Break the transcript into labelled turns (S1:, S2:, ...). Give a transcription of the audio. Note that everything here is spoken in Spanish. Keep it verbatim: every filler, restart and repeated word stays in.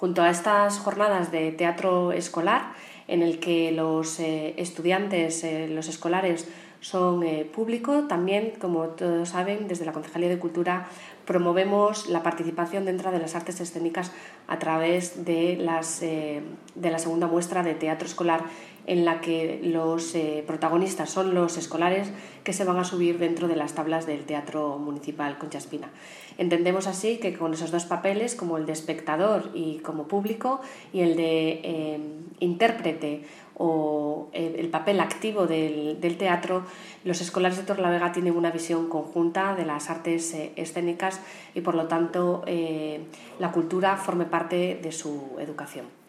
S1: Junto a estas jornadas de teatro escolar, en el que los eh, estudiantes, eh, los escolares, son eh, público, también, como todos saben, desde la Concejalía de Cultura promovemos la participación dentro de las artes escénicas a través de, las, eh, de la segunda muestra de teatro escolar, en la que los eh, protagonistas son los escolares que se van a subir dentro de las tablas del Teatro Municipal Concha Espina. Entendemos así que con esos dos papeles, como el de espectador y como público, y el de eh, intérprete o eh, el papel activo del, del teatro, los escolares de Torrelavega tienen una visión conjunta de las artes eh, escénicas y, por lo tanto, eh, la cultura forme parte de su educación.